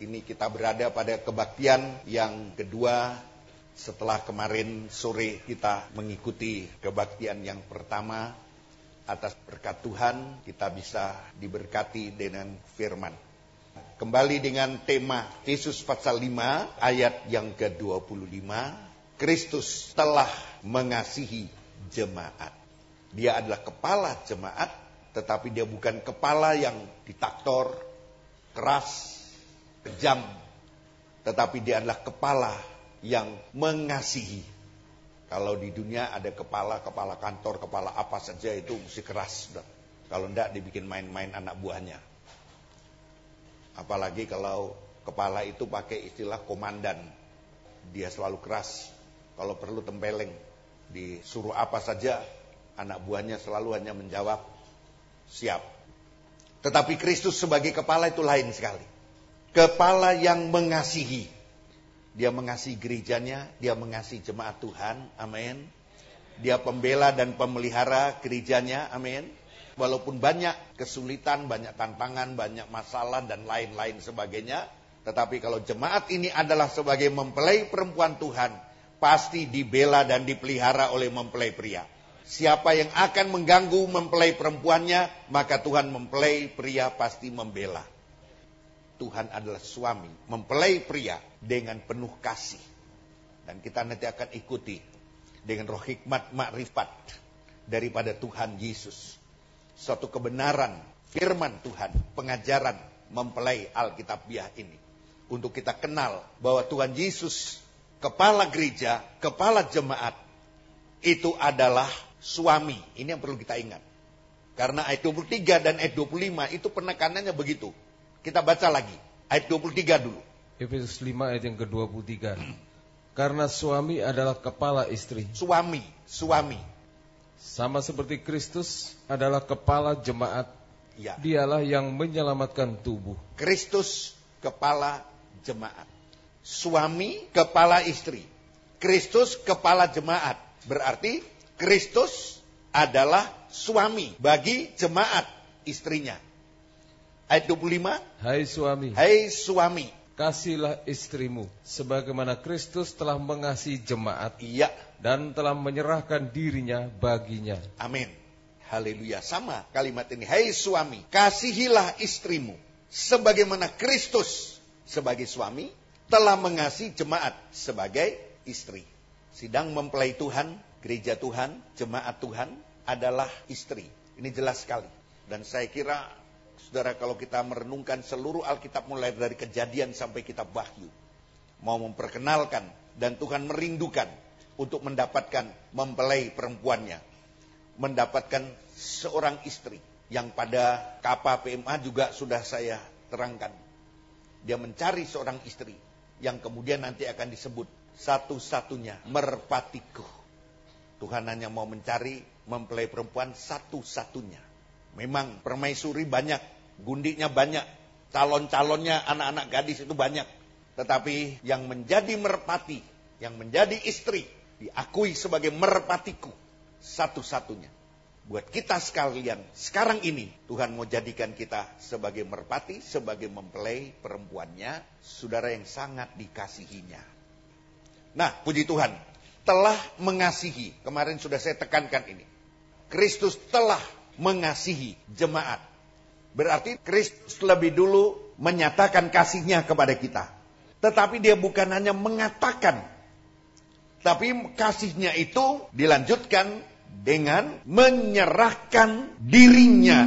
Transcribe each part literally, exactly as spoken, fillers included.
Ini kita berada pada kebaktian yang kedua setelah kemarin sore kita mengikuti kebaktian yang pertama. Atas berkat Tuhan kita bisa diberkati dengan firman. Kembali dengan tema Efesus pasal lima ayat yang ke dua puluh lima. Kristus telah mengasihi jemaat. Dia adalah kepala jemaat, tetapi dia bukan kepala yang diktator, keras, kejam, tetapi dia adalah kepala yang mengasihi. Kalau di dunia ada kepala, kepala kantor, kepala apa saja itu mesti keras. Kalau enggak dibikin main-main anak buahnya. Apalagi kalau kepala itu pakai istilah komandan. Dia selalu keras. Kalau perlu tempeleng. Disuruh apa saja, anak buahnya selalu hanya menjawab, siap. Tetapi Kristus sebagai kepala itu lain sekali. Kepala yang mengasihi. Dia mengasihi gerejanya, dia mengasihi jemaat Tuhan, amin. Dia pembela dan pemelihara gerejanya, amin. Walaupun banyak kesulitan, banyak tantangan, banyak masalah dan lain-lain sebagainya. Tetapi kalau jemaat ini adalah sebagai mempelai perempuan Tuhan, pasti dibela dan dipelihara oleh mempelai pria. Siapa yang akan mengganggu mempelai perempuannya, maka Tuhan mempelai pria pasti membela. Tuhan adalah suami, mempelai pria dengan penuh kasih. Dan kita nanti akan ikuti dengan roh hikmat makrifat daripada Tuhan Yesus. Suatu kebenaran, firman Tuhan, pengajaran mempelai Alkitabiah ini. Untuk kita kenal bahwa Tuhan Yesus, kepala gereja, kepala jemaat, itu adalah suami. Ini yang perlu kita ingat. Karena ayat dua puluh tiga dan ayat dua puluh lima itu penekanannya begitu. Kita baca lagi, ayat dua puluh tiga dulu. Efesus lima ayat yang ke dua puluh tiga. Karena suami adalah kepala istri. Suami, suami. Sama seperti Kristus adalah kepala jemaat. Ya. Dialah yang menyelamatkan tubuh. Kristus kepala jemaat. Suami kepala istri. Kristus kepala jemaat. Berarti Kristus adalah suami bagi jemaat istrinya. Ayat dua puluh lima. Hai suami. Hai suami. Kasihilah istrimu sebagaimana Kristus telah mengasihi jemaat. Iya. Dan telah menyerahkan dirinya baginya. Amin. Haleluya. Sama kalimat ini. Hai suami, kasihilah istrimu sebagaimana Kristus sebagai suami telah mengasihi jemaat sebagai istri. Sidang mempelai Tuhan, gereja Tuhan, jemaat Tuhan adalah istri. Ini jelas sekali. Dan saya kira saudara, kalau kita merenungkan seluruh Alkitab mulai dari Kejadian sampai kitab Wahyu, mau memperkenalkan dan Tuhan merindukan untuk mendapatkan mempelai perempuannya, mendapatkan seorang istri yang pada K P P M A juga sudah saya terangkan. Dia mencari seorang istri yang kemudian nanti akan disebut satu-satunya merpatiku. Tuhan hanya mau mencari mempelai perempuan satu-satunya. Memang permaisuri banyak, gundiknya banyak, calon-calonnya anak-anak gadis itu banyak. Tetapi yang menjadi merpati, yang menjadi istri, diakui sebagai merpatiku, satu-satunya. Buat kita sekalian, sekarang ini Tuhan mau jadikan kita sebagai merpati, sebagai mempelai perempuannya, saudara yang sangat dikasihinya. Nah, puji Tuhan, telah mengasihi, kemarin sudah saya tekankan ini. Kristus telah mengasihi jemaat. Berarti Kristus lebih dulu menyatakan kasihnya kepada kita. Tetapi dia bukan hanya mengatakan, tapi kasihnya itu dilanjutkan dengan menyerahkan dirinya.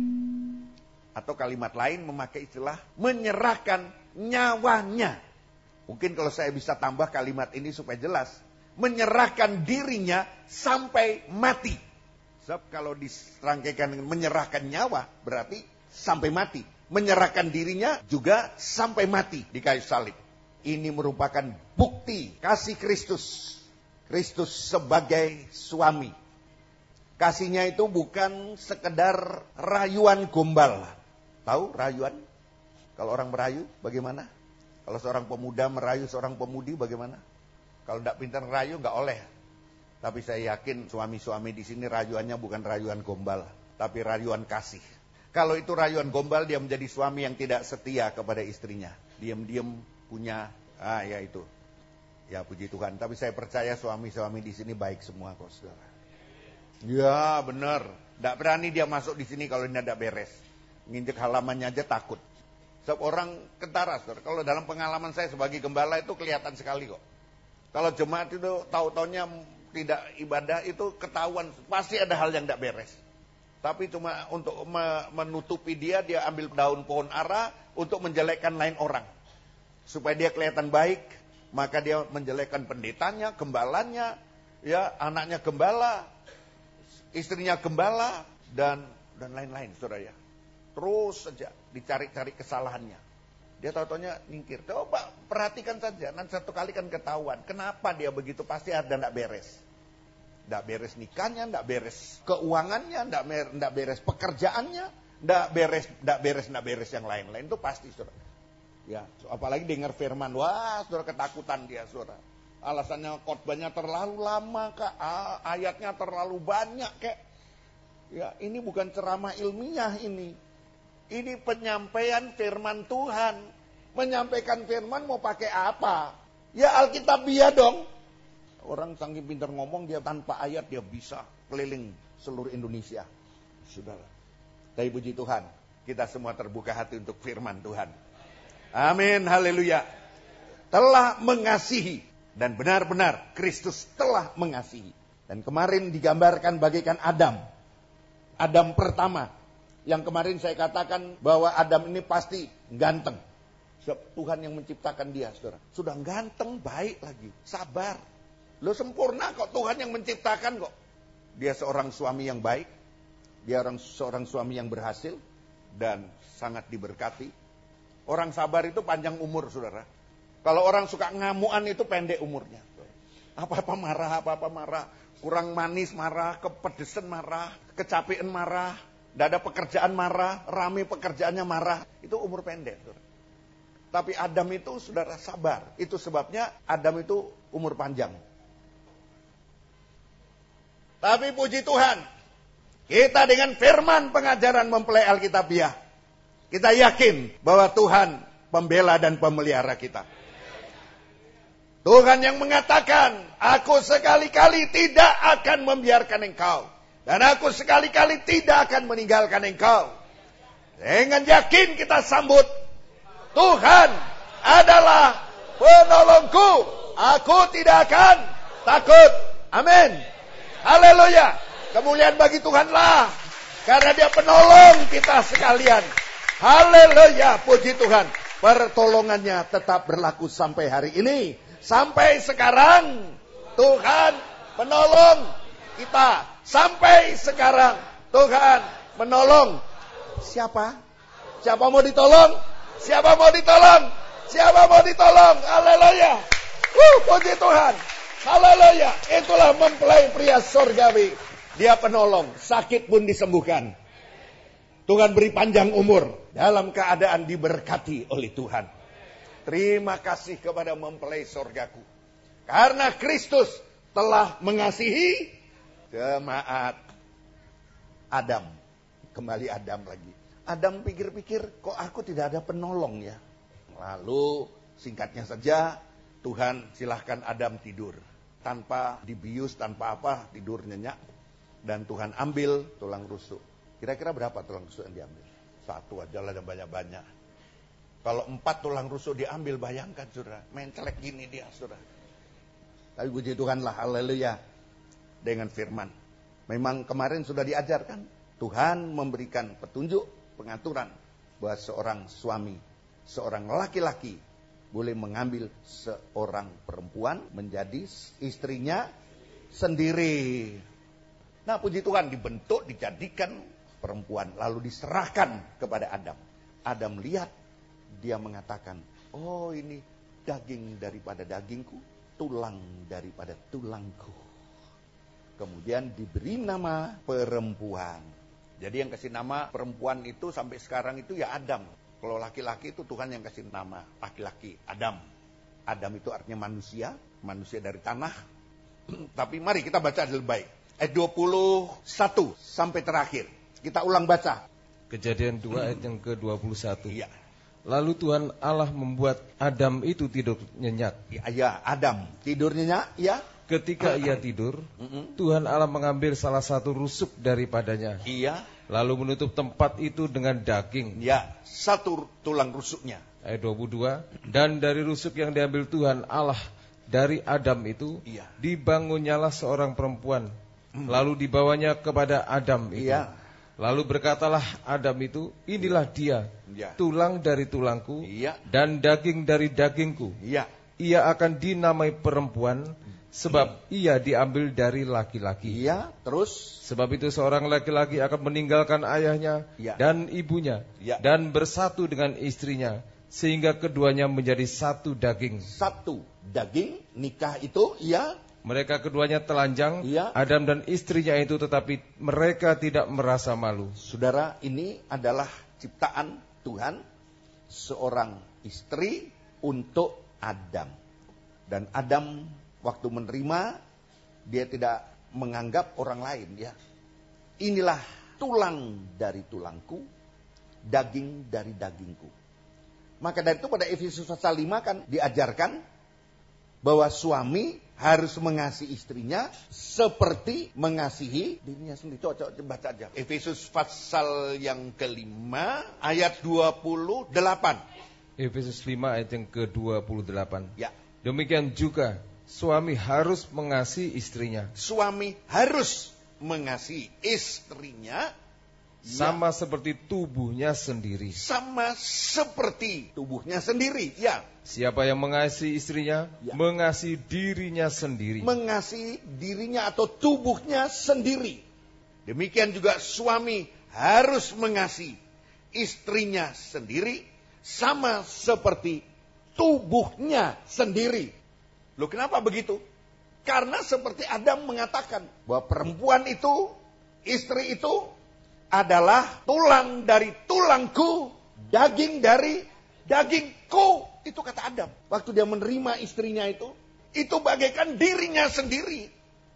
Atau kalimat lain memakai istilah menyerahkan nyawanya. Mungkin kalau saya bisa tambah kalimat ini supaya jelas. Menyerahkan dirinya sampai mati. Sebab kalau diserangkaikan dengan menyerahkan nyawa, berarti sampai mati. Menyerahkan dirinya juga sampai mati di kayu salib. Ini merupakan bukti kasih Kristus. Kristus sebagai suami. Kasihnya itu bukan sekedar rayuan gombal. Tahu rayuan? Kalau orang merayu bagaimana? Kalau seorang pemuda merayu seorang pemudi bagaimana? Kalau tidak pintar rayu nggak oleh. Tapi saya yakin suami-suami di sini rayuannya bukan rayuan gombal, tapi rayuan kasih. Kalau itu rayuan gombal, dia menjadi suami yang tidak setia kepada istrinya. Diam-diam punya, ah ya itu. Ya puji Tuhan, tapi saya percaya suami-suami di sini baik semua kok, saudara. Ya benar, tidak berani dia masuk di sini kalau ini tidak beres. Nginjek halamannya aja takut. Sebab orang kentara, saudara. Kalau dalam pengalaman saya sebagai gembala itu kelihatan sekali kok. Kalau jemaat itu tahu-taunya tidak ibadah itu ketahuan, pasti ada hal yang tidak beres. Tapi cuma untuk menutupi dia, dia ambil daun pohon ara untuk menjelekkan lain orang. Supaya dia kelihatan baik, maka dia menjelekkan pendetanya, gembalanya, ya anaknya gembala, istrinya gembala, dan dan lain-lain, saudara ya. Terus saja dicari-cari kesalahannya. Dia tahu-taunya nyingkir. Coba perhatikan saja, nanti satu kali kan ketahuan. Kenapa dia begitu, pasti ada tidak beres. Tidak beres nikahnya, tidak beres keuangannya, tidak beres pekerjaannya, tidak beres, tidak beres, tidak beres yang lain-lain itu pasti, saudara. Ya, apalagi dengar firman, wah, saudara ketakutan dia, saudara. Alasannya khotbahnya terlalu lama, kak, ayatnya terlalu banyak, kek. Ya, ini bukan ceramah ilmiah ini. Ini penyampaian firman Tuhan. Menyampaikan firman mau pakai apa? Ya Alkitabiah dong. Orang saking pintar ngomong, dia tanpa ayat dia bisa keliling seluruh Indonesia. Saudara. Tapi puji Tuhan, kita semua terbuka hati untuk firman Tuhan. Amin, haleluya. Telah mengasihi, dan benar-benar Kristus telah mengasihi. Dan kemarin digambarkan bagaikan Adam. Adam pertama. Yang kemarin saya katakan bahwa Adam ini pasti ganteng. Sebab Tuhan yang menciptakan dia, saudara. Sudah ganteng, baik lagi, sabar. Lo sempurna kok, Tuhan yang menciptakan kok. Dia seorang suami yang baik. Dia orang seorang suami yang berhasil. Dan sangat diberkati. Orang sabar itu panjang umur, saudara. Kalau orang suka ngamuan itu pendek umurnya. Apa-apa marah, apa-apa marah. Kurang manis marah, kepedesan marah, kecapean marah. Tidak ada pekerjaan marah, rame pekerjaannya marah. Itu umur pendek, saudara. Tapi Adam itu, saudara, sabar. Itu sebabnya Adam itu umur panjang. Tapi puji Tuhan, kita dengan firman pengajaran mempelai Alkitabiah, kita yakin bahwa Tuhan pembela dan pemelihara kita. Tuhan yang mengatakan, aku sekali-kali tidak akan membiarkan engkau. Dan aku sekali-kali tidak akan meninggalkan engkau. Dengan yakin kita sambut, Tuhan adalah penolongku. Aku tidak akan takut. Amin. Haleluya. Kemuliaan bagi Tuhanlah. Karena dia penolong kita sekalian. Haleluya. Puji Tuhan. Pertolongannya tetap berlaku sampai hari ini. Sampai sekarang. Tuhan menolong kita. Sampai sekarang. Tuhan menolong. Siapa? Siapa mau ditolong? Siapa mau ditolong? Siapa mau ditolong? Haleluya. Uh, puji Tuhan. Haleluya. Itulah mempelai pria surgawi. Dia penolong. Sakit pun disembuhkan. Tuhan beri panjang umur. Dalam keadaan diberkati oleh Tuhan. Terima kasih kepada mempelai surgaku. Karena Kristus telah mengasihi jemaat. Adam. Kembali Adam lagi. Adam pikir-pikir, kok aku tidak ada penolong ya. Lalu singkatnya saja, Tuhan silahkan Adam tidur. Tanpa dibius, tanpa apa, tidur nyenyak. Dan Tuhan ambil tulang rusuk. Kira-kira berapa tulang rusuk yang diambil? Satu aja lah dan banyak-banyak. Kalau empat tulang rusuk diambil, bayangkan saudara. Mencelek gini dia saudara. Tapi puji Tuhan lah, haleluya. Dengan firman. Memang kemarin sudah diajarkan. Tuhan memberikan petunjuk, pengaturan. Bahwa seorang suami, seorang laki-laki boleh mengambil seorang perempuan menjadi istrinya sendiri. Nah puji Tuhan, dibentuk, dijadikan perempuan. Lalu diserahkan kepada Adam. Adam lihat, dia mengatakan, oh ini daging daripada dagingku, tulang daripada tulangku. Kemudian diberi nama perempuan. Jadi yang kasih nama perempuan itu sampai sekarang itu ya Adam. Kalau laki-laki itu Tuhan yang kasih nama laki-laki, Adam. Adam itu artinya manusia, manusia dari tanah. Tapi mari kita baca lebih baik. Ayat dua puluh satu sampai terakhir. Kita ulang baca. Kejadian dua ayat yang ke dua puluh satu. Iya. Lalu Tuhan Allah membuat Adam itu tidur nyenyak. Ya, ya Adam tidur nyenyak, ya. Ketika ia tidur, Mm-mm. Tuhan Allah mengambil salah satu rusuk daripadanya. Iya. Lalu menutup tempat itu dengan daging. Ya, satu tulang rusuknya. Ayat dua puluh dua. Dan dari rusuk yang diambil Tuhan Allah dari Adam itu, Iya. dibangunnyalah seorang perempuan. Lalu dibawanya kepada Adam itu. Iya. Lalu berkatalah Adam itu, inilah dia, Iya. tulang dari tulangku, Iya. dan daging dari dagingku. Iya. Ia akan dinamai perempuan, sebab ia diambil dari laki-laki. Iya, terus Sebab itu seorang laki-laki akan meninggalkan ayahnya Ya. dan ibunya, Ya. dan bersatu dengan istrinya, sehingga keduanya menjadi satu daging. satu daging nikah itu, ya. Mereka keduanya telanjang, Ya. Adam dan istrinya itu, tetapi mereka tidak merasa malu. Saudara, ini adalah ciptaan Tuhan, seorang istri untuk Adam. Dan Adam waktu menerima, dia tidak menganggap orang lain, ya. Inilah tulang dari tulangku, daging dari dagingku. Maka dari itu pada Efesus pasal lima kan diajarkan bahwa suami harus mengasihi istrinya seperti mengasihi dirinya sendiri. Coba, coba baca aja. Efesus pasal yang kelima ayat dua puluh delapan. Efesus lima ayat yang ke dua puluh delapan. Ya. Demikian juga suami harus mengasihi istrinya, Suami harus mengasihi istrinya sama seperti tubuhnya sendiri. sama seperti tubuhnya sendiri. Ya. Siapa yang mengasihi istrinya, Ya. mengasihi dirinya sendiri. Mengasihi dirinya atau tubuhnya sendiri. Demikian juga suami harus mengasihi istrinya sendiri sama seperti tubuhnya sendiri. Loh, kenapa begitu? Karena seperti Adam mengatakan bahwa perempuan itu, istri itu adalah tulang dari tulangku, daging dari dagingku. Itu kata Adam. Waktu dia menerima istrinya itu, itu bagaikan dirinya sendiri.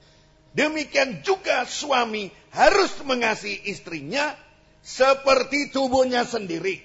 Demikian juga suami harus mengasihi istrinya seperti tubuhnya sendiri.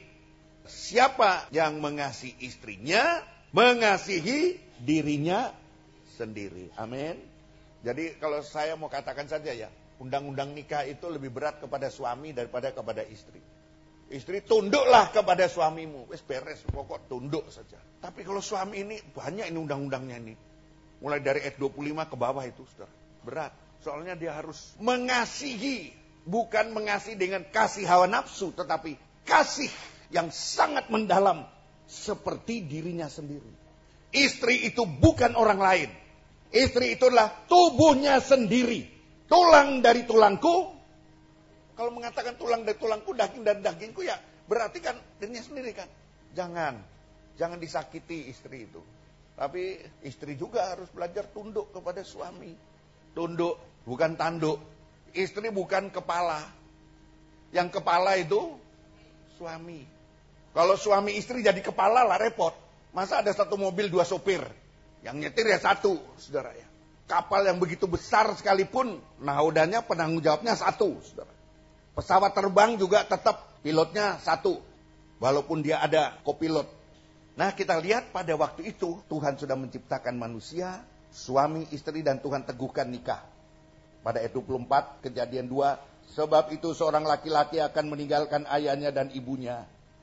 Siapa yang mengasihi istrinya, mengasihi dirinya sendiri. Amin. Jadi kalau saya mau katakan saja ya, undang-undang nikah itu lebih berat kepada suami daripada kepada istri. Istri, tunduklah kepada suamimu. Wes beres, pokok tunduk saja. Tapi kalau suami ini, banyak ini undang-undangnya ini. Mulai dari ayat dua puluh lima ke bawah itu, saudara. Berat. Soalnya dia harus mengasihi. Bukan mengasihi dengan kasih hawa nafsu, tetapi kasih yang sangat mendalam. Seperti dirinya sendiri. Istri itu bukan orang lain. Istri itu adalah tubuhnya sendiri. Tulang dari tulangku. Kalau mengatakan tulang dari tulangku, daging dari dagingku, ya berarti kan dirinya sendiri kan. Jangan, jangan disakiti istri itu. Tapi istri juga harus belajar tunduk kepada suami. Tunduk, bukan tanduk. Istri bukan kepala. Yang kepala itu suami. Kalau suami istri jadi kepala lah repot. Masa ada satu mobil dua sopir? Yang nyetir ya satu, saudara ya. Kapal yang begitu besar sekalipun, nahodanya penanggung jawabnya satu, saudara. Pesawat terbang juga tetap pilotnya satu. Walaupun dia ada kopilot. Nah, kita lihat pada waktu itu Tuhan sudah menciptakan manusia, suami, istri, dan Tuhan teguhkan nikah. Pada ayat dua puluh empat, Kejadian dua, sebab itu seorang laki-laki akan meninggalkan ayahnya dan ibunya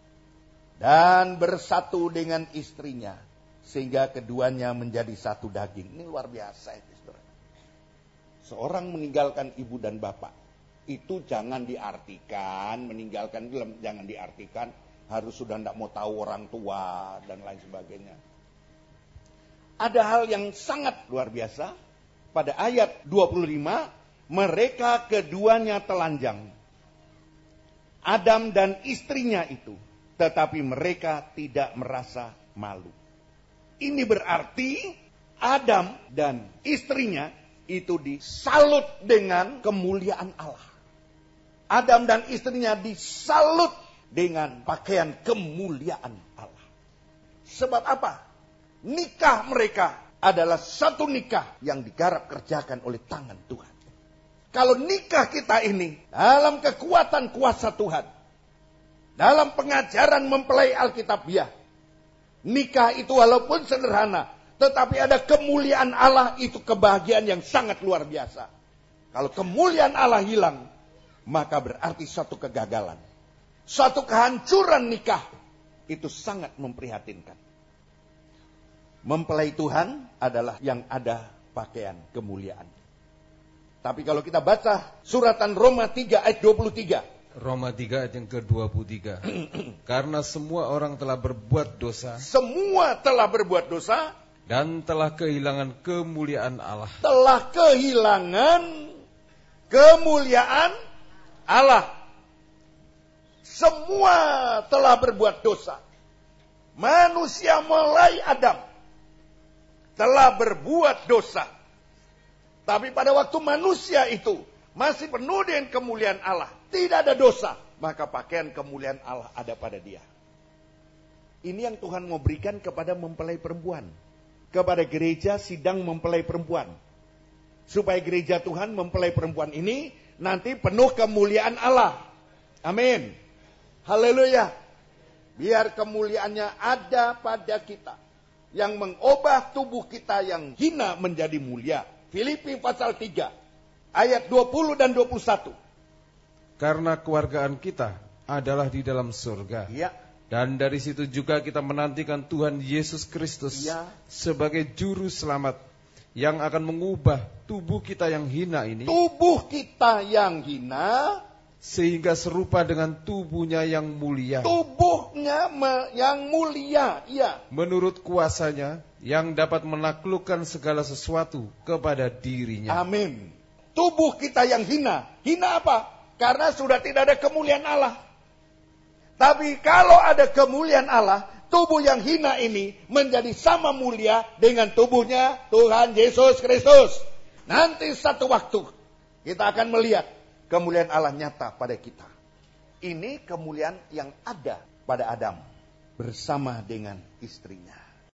dan bersatu dengan istrinya, sehingga keduanya menjadi satu daging. Ini luar biasa itu, saudara. Seorang meninggalkan ibu dan bapak. Itu jangan diartikan, meninggalkan itu jangan diartikan harus sudah tidak mau tahu orang tua dan lain sebagainya. Ada hal yang sangat luar biasa. Pada ayat dua puluh lima, mereka keduanya telanjang. Adam dan istrinya itu, tetapi mereka tidak merasa malu. Ini berarti Adam dan istrinya itu disalut dengan kemuliaan Allah. Adam dan istrinya disalut dengan pakaian kemuliaan Allah. Sebab apa? Nikah mereka adalah satu nikah yang digarap kerjakan oleh tangan Tuhan. Kalau nikah kita ini dalam kekuatan kuasa Tuhan, dalam pengajaran mempelai Alkitabiah, nikah itu walaupun sederhana, tetapi ada kemuliaan Allah, itu kebahagiaan yang sangat luar biasa. Kalau kemuliaan Allah hilang, maka berarti suatu kegagalan. Suatu kehancuran nikah, itu sangat memprihatinkan. Mempelai Tuhan adalah yang ada pakaian kemuliaan. Tapi kalau kita baca suratan Roma tiga ayat dua puluh tiga. Roma tiga ayat yang ke dua puluh tiga. Karena semua orang telah berbuat dosa. Semua telah berbuat dosa. Dan telah kehilangan kemuliaan Allah. Telah kehilangan kemuliaan Allah. Semua telah berbuat dosa. Manusia mulai Adam telah berbuat dosa. Tapi pada waktu manusia itu masih penuh dengan kemuliaan Allah, tidak ada dosa, maka pakaian kemuliaan Allah ada pada dia. Ini yang Tuhan mau berikan kepada mempelai perempuan. Kepada gereja sidang mempelai perempuan. Supaya gereja Tuhan mempelai perempuan ini nanti penuh kemuliaan Allah. Amin. Haleluya. Biar kemuliaannya ada pada kita. Yang mengubah tubuh kita yang hina menjadi mulia. Filipi pasal tiga ayat dua puluh dan dua puluh satu. Karena kewargaan kita adalah di dalam surga. Ya. Dan dari situ juga kita menantikan Tuhan Yesus Kristus ya. sebagai juru selamat yang akan mengubah tubuh kita yang hina ini. Tubuh kita yang hina sehingga serupa dengan tubuhnya yang mulia. Tubuhnya me- yang mulia, iya. Menurut kuasanya yang dapat menaklukkan segala sesuatu kepada dirinya. Amin. Tubuh kita yang hina. Hina apa? Karena sudah tidak ada kemuliaan Allah. Tapi kalau ada kemuliaan Allah, tubuh yang hina ini menjadi sama mulia dengan tubuhnya Tuhan Yesus Kristus. Nanti satu waktu kita akan melihat kemuliaan Allah nyata pada kita. Ini kemuliaan yang ada pada Adam bersama dengan istrinya.